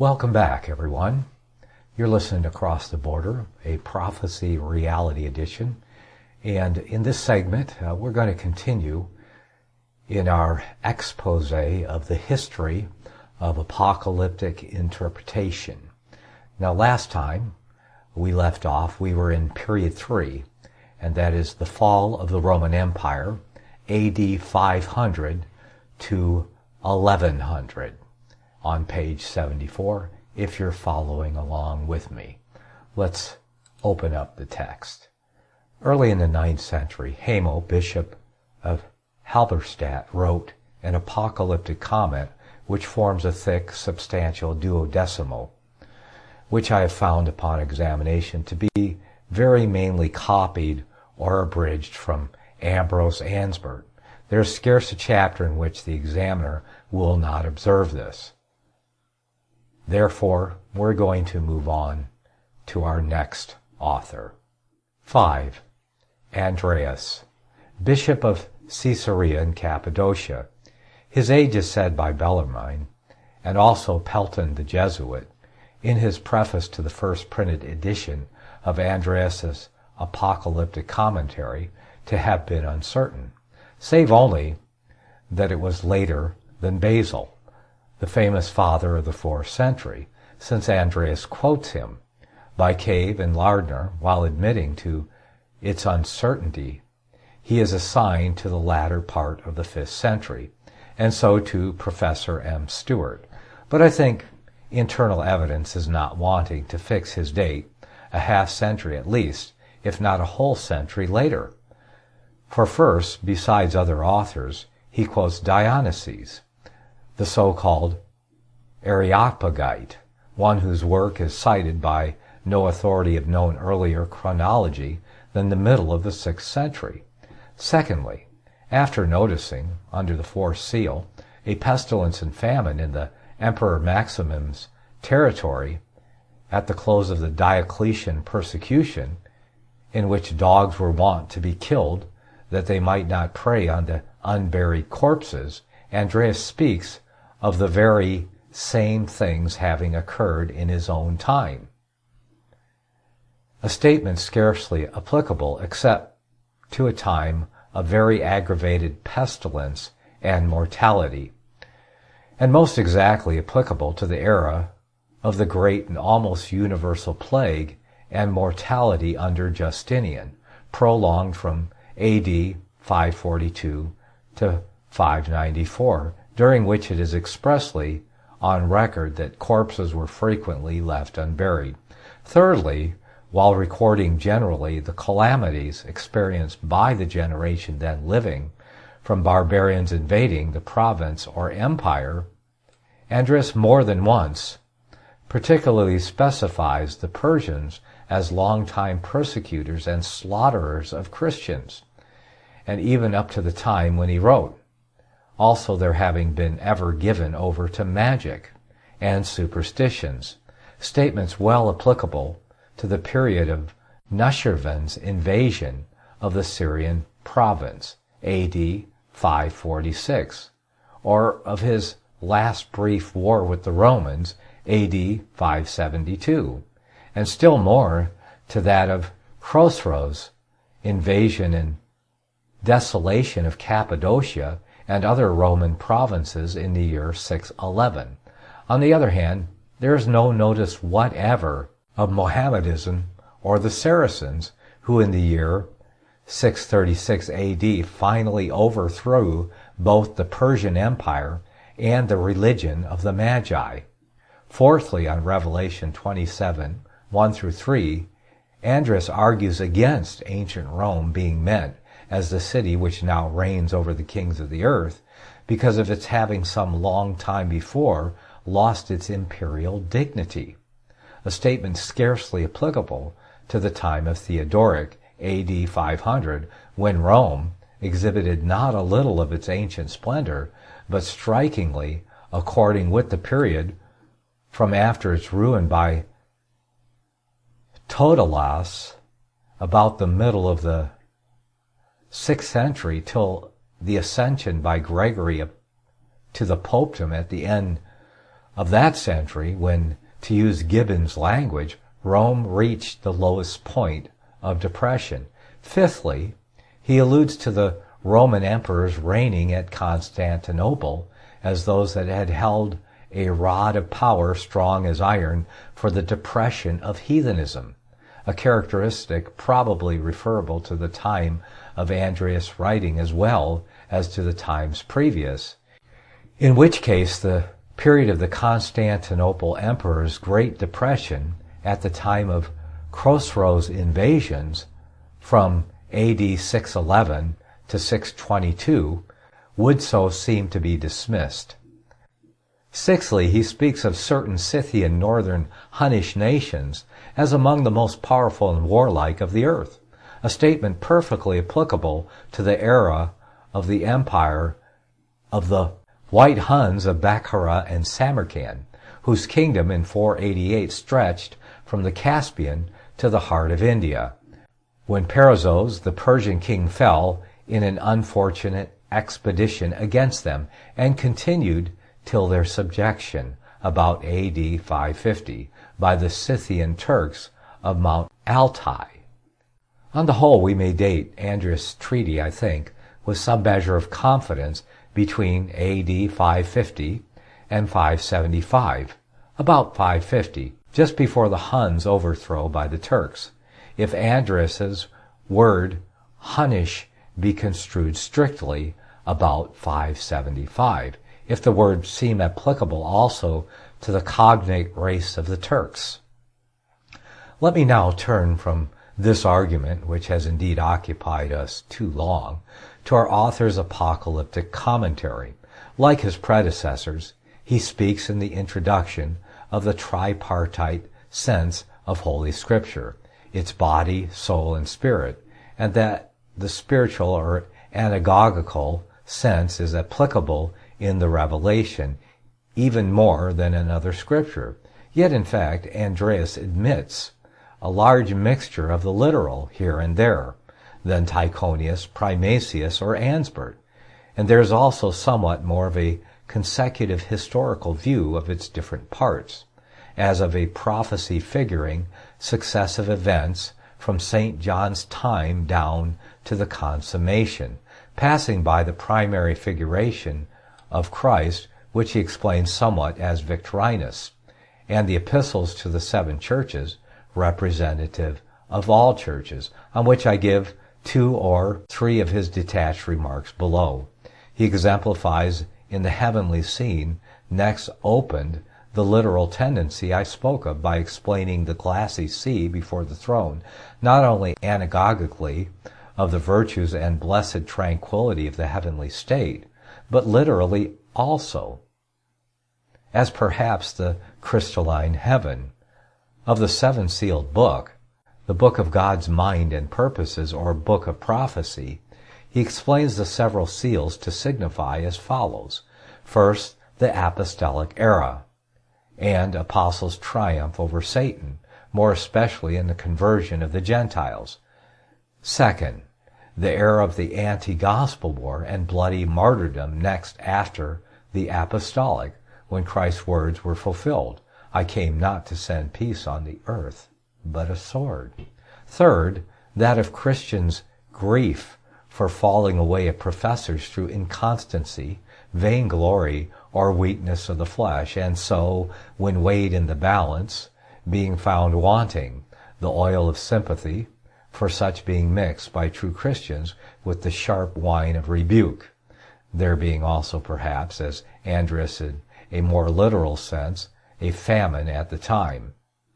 Welcome back, everyone. You're listening to Across the Border, a Prophecy Reality Edition. And in this segment, we're going to continue in our expose of the history of apocalyptic interpretation. Now, last time we left off, we were in period 3, and that is the fall of the Roman Empire, AD 500 to 1100, on page 74, if you're following along with me. Let's open up the text. Early in the 9th century, Hamo, bishop of Halberstadt, wrote an apocalyptic comment which forms a thick, substantial duodecimo, which I have found upon examination to be very mainly copied or abridged from Ambrose Ansbert. There is scarce a chapter in which the examiner will not observe this. Therefore, we're going to move on to our next author. 5. Andreas, bishop of Caesarea in Cappadocia. His age is said by Bellarmine, and also Pelton the Jesuit, in his preface to the first printed edition of Andreas's apocalyptic commentary, to have been uncertain, save only that it was later than Basil, the famous father of the 4th century, since Andreas quotes him. By Cave and Lardner, while admitting to its uncertainty, he is assigned to the latter part of the 5th century, and so to Professor M. Stewart. But I think internal evidence is not wanting to fix his date a half-century at least, if not a whole century later. For first, besides other authors, he quotes Dionysius, the so-called Areopagite, one whose work is cited by no authority of known earlier chronology than the middle of the 6th century. Secondly, after noticing, under the 4th seal, a pestilence and famine in the Emperor Maximum's territory at the close of the Diocletian persecution, in which dogs were wont to be killed that they might not prey on the unburied corpses, Andreas speaks of the very same things having occurred in his own time. A statement scarcely applicable except to a time of very aggravated pestilence and mortality, and most exactly applicable to the era of the great and almost universal plague and mortality under Justinian, prolonged from AD 542 to 594, during which it is expressly on record that corpses were frequently left unburied. Thirdly, while recording generally the calamities experienced by the generation then living from barbarians invading the province or empire, Andreas more than once particularly specifies the Persians as long-time persecutors and slaughterers of Christians, and even up to the time when he wrote, also their having been ever given over to magic and superstitions, statements well applicable to the period of Nushirvan's invasion of the Syrian province, AD 546, or of his last brief war with the Romans, AD 572, and still more to that of Chosroes' invasion and desolation of Cappadocia and other Roman provinces in the year 611. On the other hand, there is no notice whatever of Mohammedanism or the Saracens, who in the year 636 AD finally overthrew both the Persian Empire and the religion of the Magi. Fourthly, on Revelation 27, 1-3, Andreas argues against ancient Rome being meant as the city which now reigns over the kings of the earth, because of its having some long time before lost its imperial dignity, a statement scarcely applicable to the time of Theodoric, AD 500, when Rome exhibited not a little of its ancient splendor, but strikingly, according with the period, from after its ruin by Ptolemas about the middle of the 6th century till the ascension by Gregory to the popedom at the end of that century when, to use Gibbon's language, Rome reached the lowest point of depression. Fifthly, he alludes to the Roman emperors reigning at Constantinople as those that had held a rod of power strong as iron for the depression of heathenism, a characteristic probably referable to the time of Andreas' writing as well as to the times previous, in which case the period of the Constantinople emperor's Great Depression at the time of Khosrow's invasions from AD 611 to 622 would so seem to be dismissed. Sixthly, he speaks of certain Scythian northern Hunnish nations as among the most powerful and warlike of the earth, a statement perfectly applicable to the era of the empire of the White Huns of Bakhara and Samarkand, whose kingdom in 488 stretched from the Caspian to the heart of India, when Perazos, the Persian king, fell in an unfortunate expedition against them and continued till their subjection about AD 550 by the Scythian Turks of Mount Altai. On the whole, we may date Andreas' treaty, I think, with some measure of confidence between AD 550 and 575, about 550, just before the Huns' overthrow by the Turks, if Andreas' word Hunnish be construed strictly, about 575, if the word seem applicable also to the cognate race of the Turks. Let me now turn from this argument, which has indeed occupied us too long, to our author's apocalyptic commentary. Like his predecessors, he speaks in the introduction of the tripartite sense of Holy Scripture, its body, soul, and spirit, and that the spiritual or anagogical sense is applicable in the Revelation even more than in other Scripture. Yet, in fact, Andreas admits a large mixture of the literal here and there than Tychonius, Primasius, or Ansbert, and there is also somewhat more of a consecutive historical view of its different parts, as of a prophecy figuring successive events from St. John's time down to the consummation, passing by the primary figuration of Christ, which he explains somewhat as Victorinus, and the epistles to the 7 churches, representative of all churches, on which I give 2 or 3 of his detached remarks below. He exemplifies in the heavenly scene next opened the literal tendency I spoke of by explaining the glassy sea before the throne, not only anagogically of the virtues and blessed tranquility of the heavenly state, but literally also, as perhaps the crystalline heaven. Of the 7-sealed book, the book of God's mind and purposes, or book of prophecy, he explains the several seals to signify as follows. First, the apostolic era, and apostles' triumph over Satan, more especially in the conversion of the Gentiles. Second, the era of the anti-gospel war and bloody martyrdom next after the apostolic, when Christ's words were fulfilled. I came not to send peace on the earth, but a sword. Third, that of Christians' grief for falling away of professors through inconstancy, vainglory, or weakness of the flesh, and so, when weighed in the balance, being found wanting, the oil of sympathy, for such being mixed by true Christians with the sharp wine of rebuke, there being also perhaps, as Andreas in a more literal sense, a famine at the time.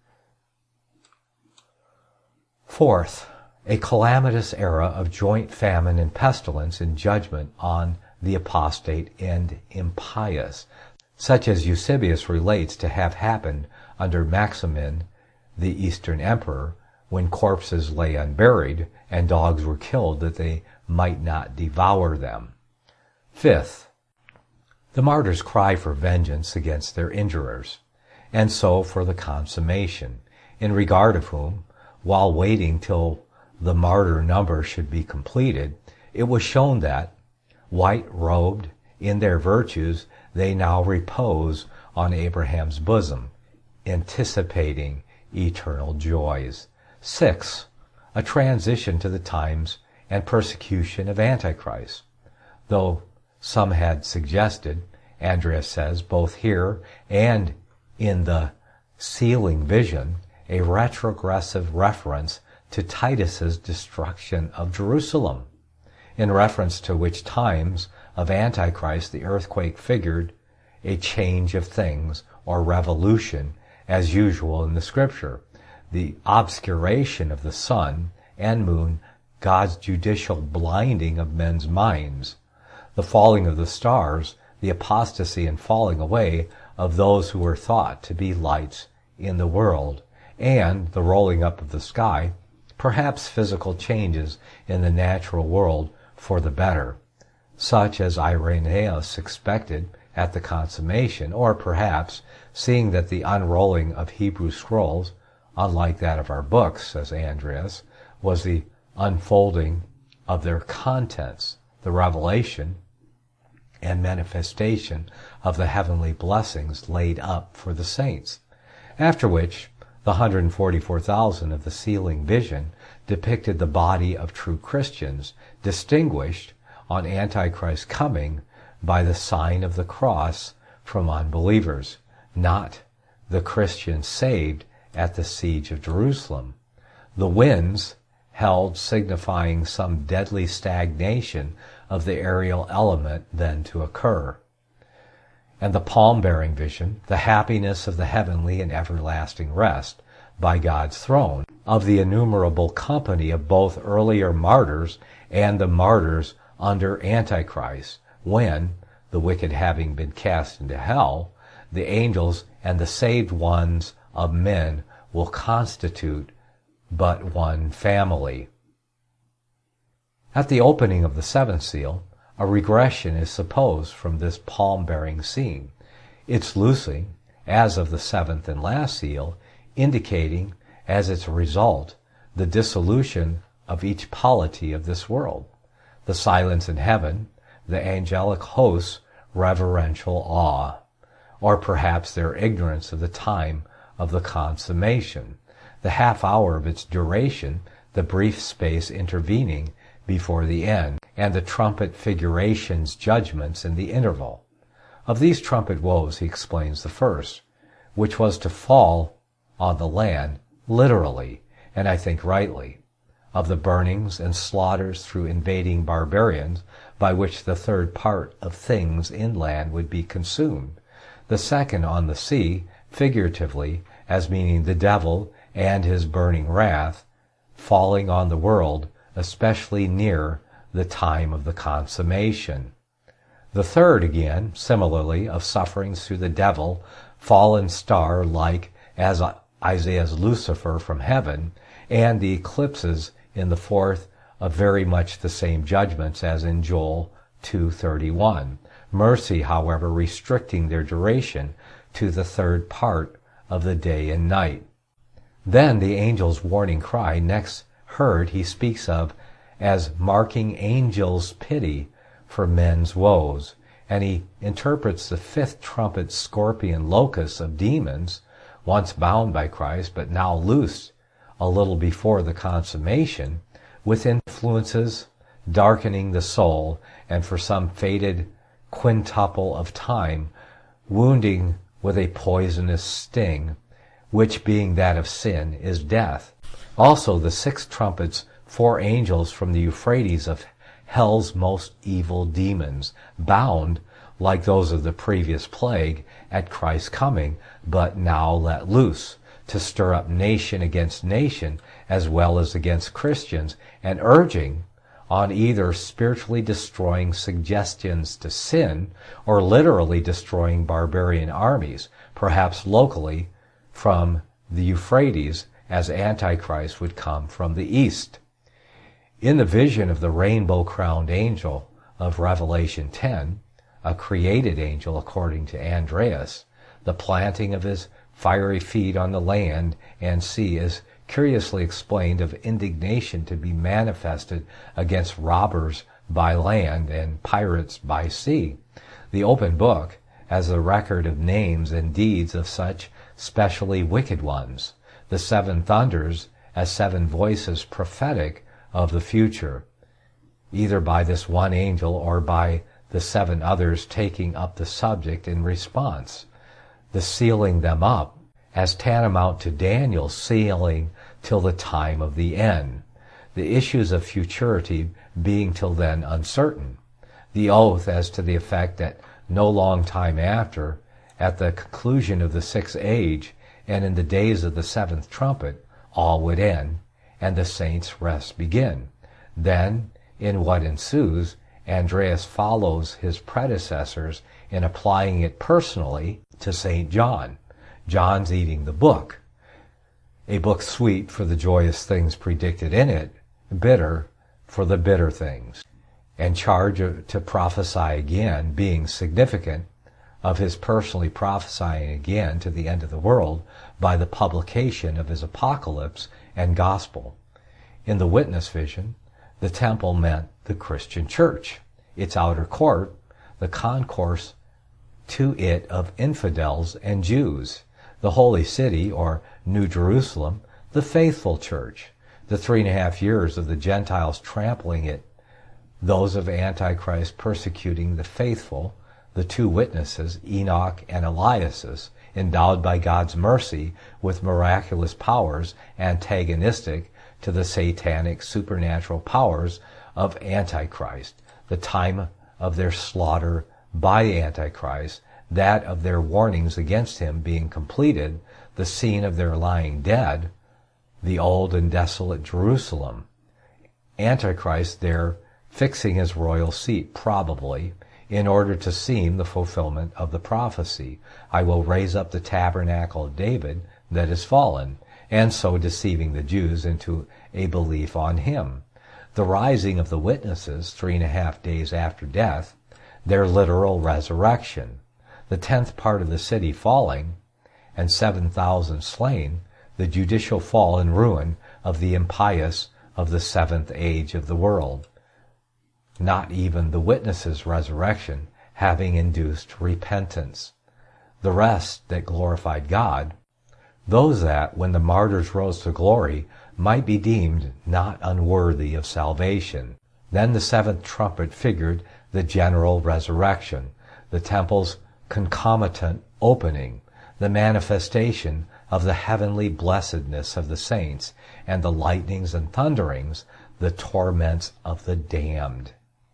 Fourth, a calamitous era of joint famine and pestilence in judgment on the apostate and impious, such as Eusebius relates to have happened under Maximin, the Eastern emperor, when corpses lay unburied and dogs were killed that they might not devour them. Fifth, the martyrs cry for vengeance against their injurers, and so for the consummation, in regard of whom, while waiting till the martyr number should be completed, it was shown that, white-robed in their virtues, they now repose on Abraham's bosom, anticipating eternal joys. 6. A transition to the times and persecution of Antichrist. Though some had suggested, Andreas says, both here and in the sealing vision, a retrogressive reference to Titus's destruction of Jerusalem, in reference to which times of Antichrist the earthquake figured a change of things or revolution as usual in the Scripture, the obscuration of the sun and moon, God's judicial blinding of men's minds, the falling of the stars, the apostasy and falling away of those who were thought to be lights in the world, and the rolling up of the sky, perhaps physical changes in the natural world for the better, such as Irenaeus expected at the consummation, or perhaps, seeing that the unrolling of Hebrew scrolls, unlike that of our books, says Andreas, was the unfolding of their contents, the revelation and manifestation of the heavenly blessings laid up for the saints. After which, the 144,000 of the sealing vision depicted the body of true Christians, distinguished on Antichrist's coming by the sign of the cross from unbelievers, not the Christians saved at the siege of Jerusalem. The winds held signifying some deadly stagnation of the aerial element then to occur. And the palm-bearing vision, the happiness of the heavenly and everlasting rest by God's throne, of the innumerable company of both earlier martyrs and the martyrs under Antichrist, when, the wicked having been cast into hell, the angels and the saved ones of men will constitute but one family. At the opening of the seventh seal, a regression is supposed from this palm-bearing scene, its loosing, as of the seventh and last seal, indicating, as its result, the dissolution of each polity of this world, the silence in heaven, the angelic hosts' reverential awe, or perhaps their ignorance of the time of the consummation, the half hour of its duration, the brief space intervening before the end, and the trumpet figuration's judgments in the interval. Of these trumpet woes he explains the first, which was to fall on the land, literally, and I think rightly, of the burnings and slaughters through invading barbarians, by which the third part of things inland would be consumed. The second on the sea, figuratively, as meaning the devil and his burning wrath, falling on the world, especially near the time of the consummation. The third, again, similarly, of sufferings through the devil, fallen star like as Isaiah's Lucifer from heaven, and the eclipses in the fourth of very much the same judgments as in Joel 2:31. Mercy, however, restricting their duration to the third part of the day and night. Then the angel's warning cry next heard he speaks of as marking angels' pity for men's woes, and he interprets the fifth trumpet scorpion locus of demons, once bound by Christ but now loosed a little before the consummation, with influences darkening the soul, and for some fated quintuple of time wounding with a poisonous sting, which being that of sin is death. Also the sixth trumpet's four angels from the Euphrates of hell's most evil demons, bound like those of the previous plague at Christ's coming, but now let loose, to stir up nation against nation as well as against Christians, and urging on either spiritually destroying suggestions to sin or literally destroying barbarian armies, perhaps locally from the Euphrates, as Antichrist would come from the east. In the vision of the rainbow-crowned angel of Revelation 10, a created angel according to Andreas, the planting of his fiery feet on the land and sea is curiously explained of indignation to be manifested against robbers by land and pirates by sea. The open book, as a record of names and deeds of such specially wicked ones. The seven thunders as seven voices prophetic of the future, either by this one angel or by the seven others taking up the subject in response. The sealing them up as tantamount to Daniel sealing till the time of the end, the issues of futurity being till then uncertain. The oath as to the effect that no long time after, at the conclusion of the sixth age, and in the days of the seventh trumpet, all would end, and the saints' rest begin. Then, in what ensues, Andreas follows his predecessors in applying it personally to St. John. John's eating the book, a book sweet for the joyous things predicted in it, bitter for the bitter things, and charge to prophesy again, being significant of his personally prophesying again to the end of the world by the publication of his apocalypse and gospel. In the witness vision, the temple meant the Christian church, its outer court, the concourse to it of infidels and Jews, the holy city, or New Jerusalem, the faithful church, the 3.5 years of the Gentiles trampling it, those of Antichrist persecuting the faithful, the two witnesses, Enoch and Elias, endowed by God's mercy with miraculous powers antagonistic to the satanic supernatural powers of Antichrist, the time of their slaughter by the Antichrist, that of their warnings against him being completed, the scene of their lying dead, the old and desolate Jerusalem. Antichrist there fixing his royal seat, probably, in order to seem the fulfillment of the prophecy, I will raise up the tabernacle of David that is fallen, and so deceiving the Jews into a belief on him. The rising of the witnesses 3.5 days after death, their literal resurrection, the 10th part of the city falling, and 7,000 slain, the judicial fall and ruin of the impious of the seventh age of the world. Not even the witnesses' resurrection having induced repentance. The rest that glorified God, those that, when the martyrs rose to glory, might be deemed not unworthy of salvation. Then the seventh trumpet figured the general resurrection, the temple's concomitant opening, the manifestation of the heavenly blessedness of the saints, and the lightnings and thunderings, the torments of the damned.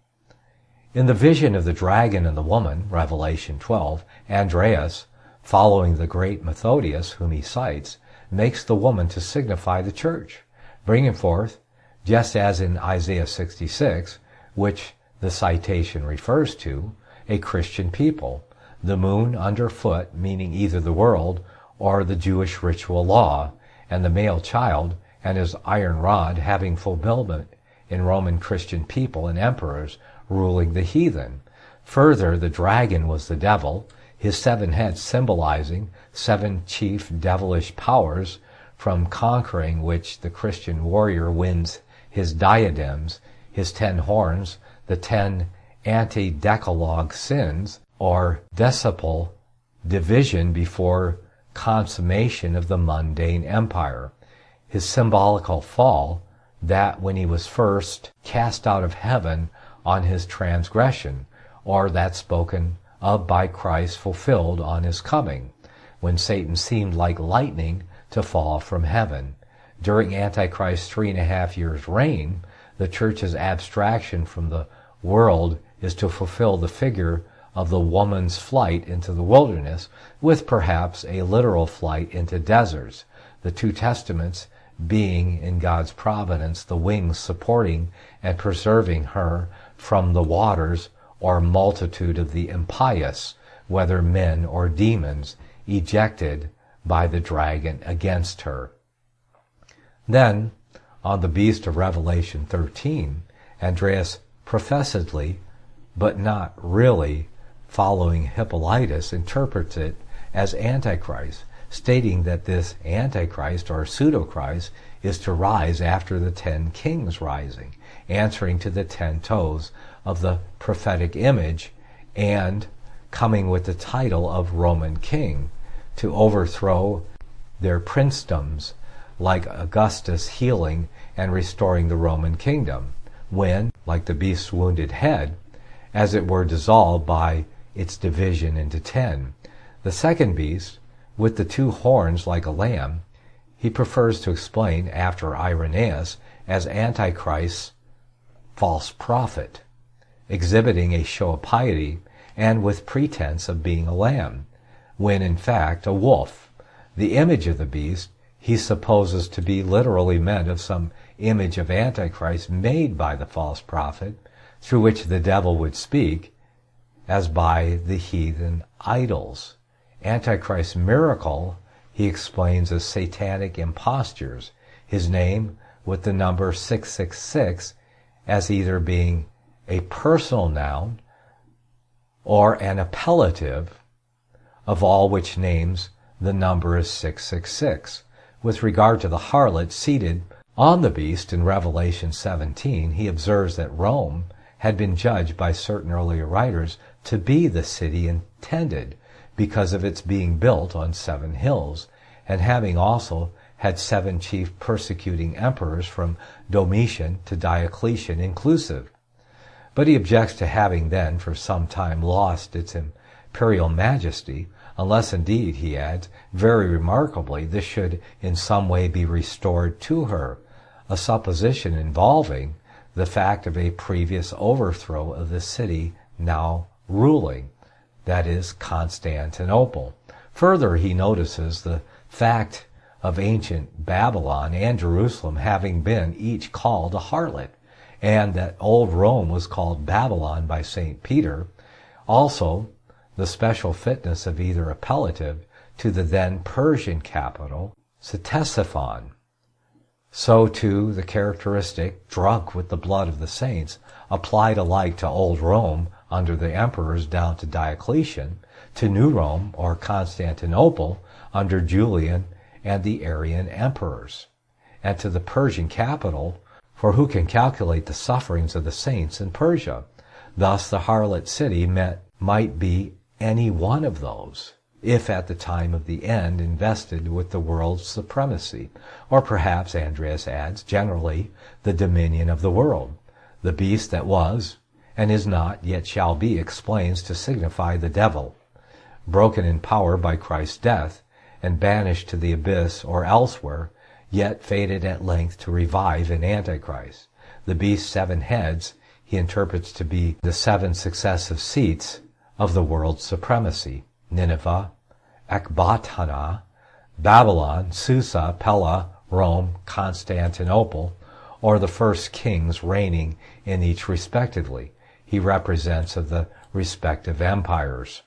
In the vision of the dragon and the woman, Revelation 12, Andreas, following the great Methodius, whom he cites, makes the woman to signify the church, bringing forth, just as in Isaiah 66, which the citation refers to, a Christian people, the moon underfoot, meaning either the world or the Jewish ritual law, and the male child and his iron rod having fulfillment in Roman Christian people and emperors ruling the heathen. Further, the dragon was the devil, his 7 heads symbolizing 7 chief devilish powers, from conquering which the Christian warrior wins his diadems, his 10 horns, the 10 anti-decalogue sins, or decipal division before consummation of the mundane empire. His symbolical fall, that when he was first cast out of heaven on his transgression, or that spoken of by Christ fulfilled on his coming, when Satan seemed like lightning to fall from heaven. During Antichrist's 3.5 years' reign, the church's abstraction from the world is to fulfill the figure of the woman's flight into the wilderness, with perhaps a literal flight into deserts, the 2 testaments being in God's providence the wings supporting and preserving her from the waters or multitude of the impious, whether men or demons, ejected by the dragon against her. Then, on the beast of Revelation 13, Andreas professedly, but not really, following Hippolytus, interprets it as Antichrist, stating that this Antichrist or pseudo-Christ is to rise after the 10 kings rising, answering to the 10 toes of the prophetic image, and coming with the title of Roman king to overthrow their princedoms, like Augustus healing and restoring the Roman kingdom, when, like the beast's wounded head, as it were dissolved by its division into 10. The second beast, with the 2 horns like a lamb, he prefers to explain, after Irenaeus, as Antichrist's false prophet, exhibiting a show of piety and with pretense of being a lamb, when in fact a wolf. The image of the beast he supposes to be literally meant of some image of Antichrist made by the false prophet, through which the devil would speak, as by the heathen idols. Antichrist's miracle he explains as satanic impostures, his name with the number 666 as either being a personal noun or an appellative, of all which names the number is 666. With regard to the harlot seated on the beast in Revelation 17, he observes that Rome had been judged by certain earlier writers to be the city intended, because of its being built on 7 hills, and having also had 7 chief persecuting emperors from Domitian to Diocletian inclusive. But he objects to having then for some time lost its imperial majesty, unless indeed, he adds, very remarkably, this should in some way be restored to her, a supposition involving the fact of a previous overthrow of the city now ruling, that is, Constantinople. Further, he notices the fact of ancient Babylon and Jerusalem having been each called a harlot, and that old Rome was called Babylon by St. Peter. Also, the special fitness of either appellative to the then Persian capital, Ctesiphon. So too the characteristic, drunk with the blood of the saints, applied alike to old Rome under the emperors down to Diocletian, to New Rome or Constantinople under Julian and the Arian emperors, and to the Persian capital, for who can calculate the sufferings of the saints in Persia? Thus the harlot city might be any one of those, if at the time of the end invested with the world's supremacy, or perhaps, Andreas adds, generally the dominion of the world. The beast that was, and is not, yet shall be, explains to signify the devil, broken in power by Christ's death, and banished to the abyss or elsewhere, yet fated at length to revive in Antichrist. The beast's 7 heads he interprets to be the 7 successive seats of the world's supremacy: Nineveh, Ecbatana, Babylon, Susa, Pella, Rome, Constantinople, or the first kings reigning in each respectively. He represents of the respective empires.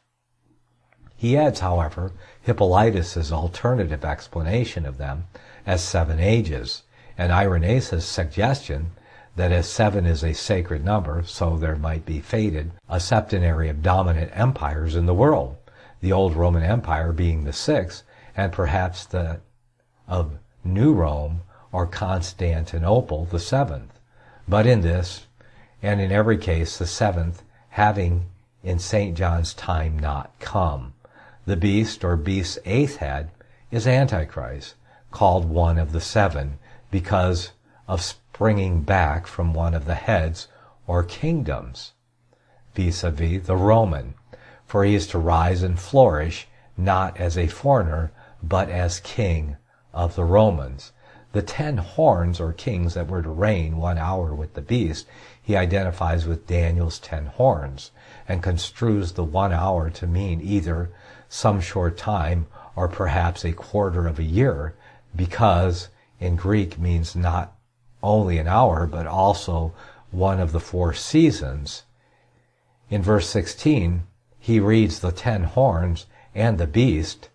He adds, however, Hippolytus's alternative explanation of them as 7 ages, and Irenaeus' suggestion that as 7 is a sacred number, so there might be fated a septenary of dominant empires in the world, the old Roman Empire being the 6th, and perhaps the of New Rome or Constantinople the 7th. But in this, and in every case the 7th having in St. John's time not come, the beast or beast's 8th head is Antichrist, called one of the 7, because of springing back from one of the heads or kingdoms, vis-a-vis the Roman, for he is to rise and flourish not as a foreigner, but as king of the Romans. The 10 horns or kings that were to reign 1 hour with the beast he identifies with Daniel's 10 horns, and construes the 1 hour to mean either some short time or perhaps a quarter of a year, because in Greek means not only an hour but also one of the 4 seasons. In verse 16 he reads the 10 horns and the beast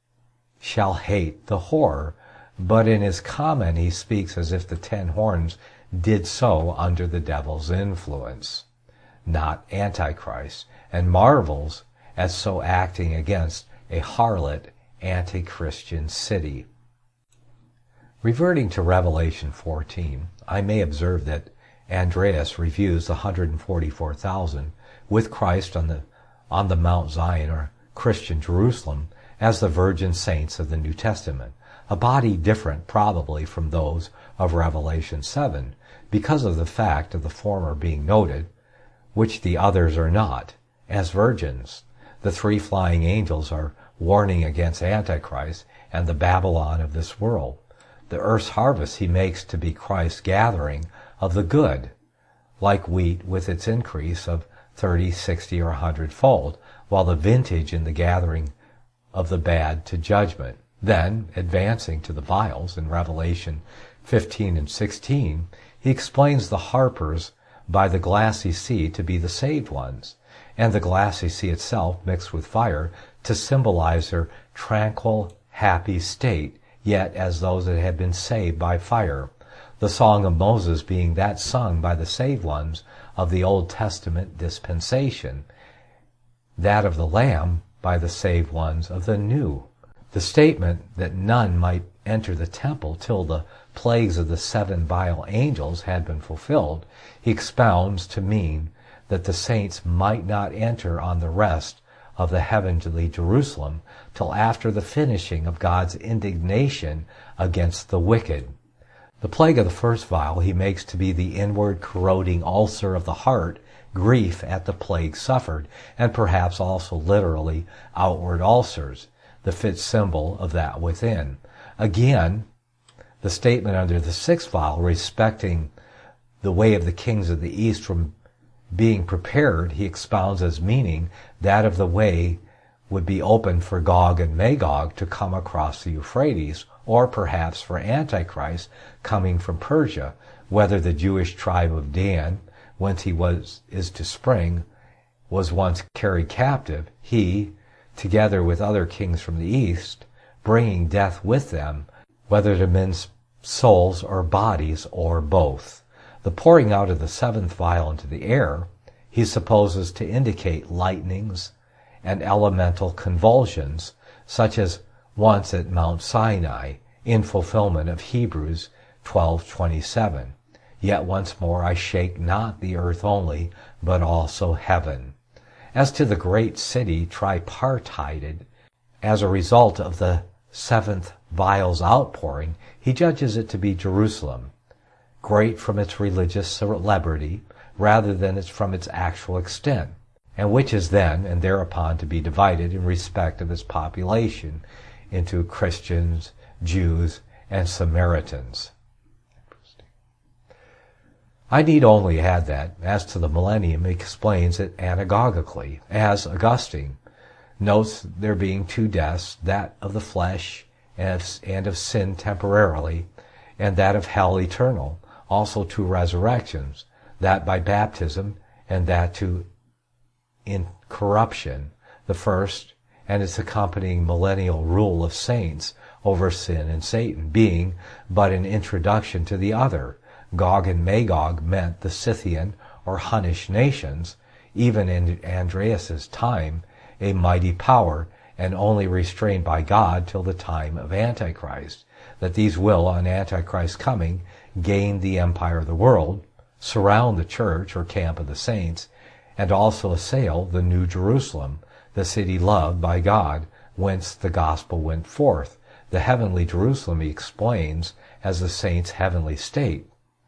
shall hate the whore, but in his comment he speaks as if the 10 horns did so under the devil's influence, not Antichrist, and marvels at so acting against a harlot anti-Christian city. Reverting to Revelation 14, I may observe that Andreas reviews the 144,000 with Christ on the on the Mount Zion or Christian Jerusalem as the virgin saints of the New Testament, a body different probably from those of Revelation 7 because of the fact of the former being noted, which the others are not, as virgins. The three flying angels are warning against Antichrist and the Babylon of this world. The earth's harvest he makes to be Christ's gathering of the good, like wheat with its increase of 30, 60, or 100-fold, while the vintage in the gathering of the bad to judgment. Then, advancing to the vials in Revelation 15 and 16, he explains the harpers by the glassy sea to be the saved ones, and the glassy sea itself mixed with fire to symbolize their tranquil, happy state, yet as those that had been saved by fire. The Song of Moses being that sung by the saved ones of the Old Testament dispensation, that of the Lamb by the saved ones of the New. The statement that none might enter the temple till the plagues of the 7 vile angels had been fulfilled, he expounds to mean that the saints might not enter on the rest of the heavenly Jerusalem till after the finishing of God's indignation against the wicked. The plague of the first vial he makes to be the inward corroding ulcer of the heart, grief at the plague suffered, and perhaps also literally outward ulcers, the fit symbol of that within. Again, the statement under the 6th vial respecting the way of the kings of the east from being prepared, he expounds as meaning that of the way would be open for Gog and Magog to come across the Euphrates, or perhaps for Antichrist coming from Persia, whether the Jewish tribe of Dan, whence he is to spring, was once carried captive, he, together with other kings from the east, bringing death with them, whether to men's souls or bodies or both. The pouring out of the 7th vial into the air he supposes to indicate lightnings and elemental convulsions, such as once at Mount Sinai, in fulfillment of Hebrews 12:27. Yet once more I shake not the earth only, but also heaven. As to the great city tripartite, as a result of the 7th vial's outpouring, he judges it to be Jerusalem, great from its religious celebrity rather than from its actual extent, and which is then and thereupon to be divided in respect of its population into Christians, Jews, and Samaritans. I need only add that, as to the millennium, he explains it anagogically, as Augustine notes there being 2 deaths, that of the flesh and of sin temporarily, and that of hell eternal, also 2 resurrections, that by baptism and that to incorruption, the first and its accompanying millennial rule of saints over sin and Satan, being but an introduction to the other. Gog and Magog meant the Scythian or Hunnish nations, even in Andreas's time, a mighty power, and only restrained by God till the time of Antichrist, that these will, on Antichrist's coming, gain the empire of the world, surround the church or camp of the saints, and also assail the New Jerusalem, the city loved by God, whence the gospel went forth. The heavenly Jerusalem he explains as the saints' heavenly state.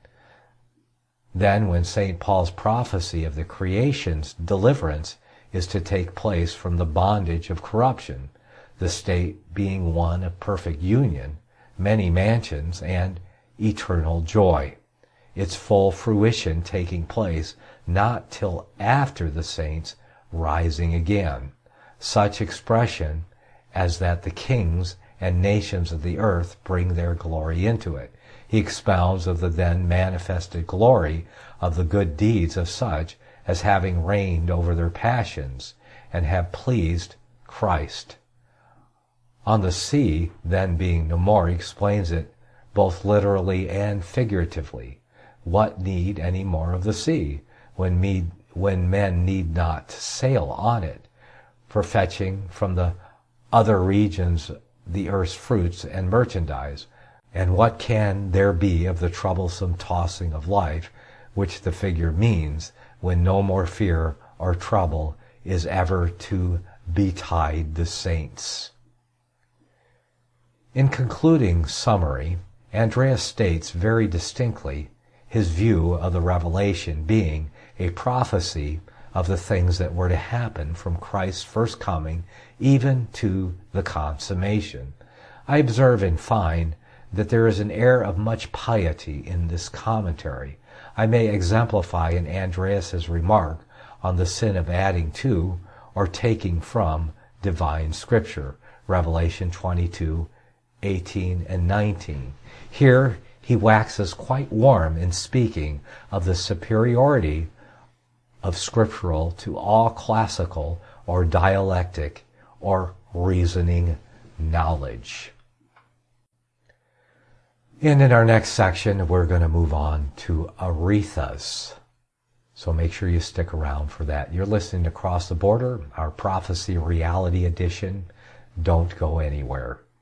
Then, when St. Paul's prophecy of the creation's deliverance is to take place from the bondage of corruption, the state being one of perfect union, many mansions, and eternal joy, its full fruition taking place not till after the saints rising again. Such expression as that the kings and nations of the earth bring their glory into it. He expounds of the then manifested glory of the good deeds of such as having reigned over their passions and have pleased Christ. On the sea, then being no more, he explains it both literally and figuratively. What need any more of the sea, when men need not sail on it, for fetching from the other regions the earth's fruits and merchandise? And what can there be of the troublesome tossing of life, which the figure means, when no more fear or trouble is ever to betide the saints. In concluding summary, Andreas states very distinctly his view of the revelation being a prophecy of the things that were to happen from Christ's first coming even to the consummation. I observe and find that there is an air of much piety in this commentary. I may exemplify in Andreas's remark on the sin of adding to or taking from divine scripture, Revelation 22:18 and 19. Here he waxes quite warm in speaking of the superiority of scriptural to all classical or dialectic or reasoning knowledge. And in our next section, we're going to move on to Arethas. So make sure you stick around for that. You're listening to Cross the Border, our Prophecy Reality Edition. Don't go anywhere.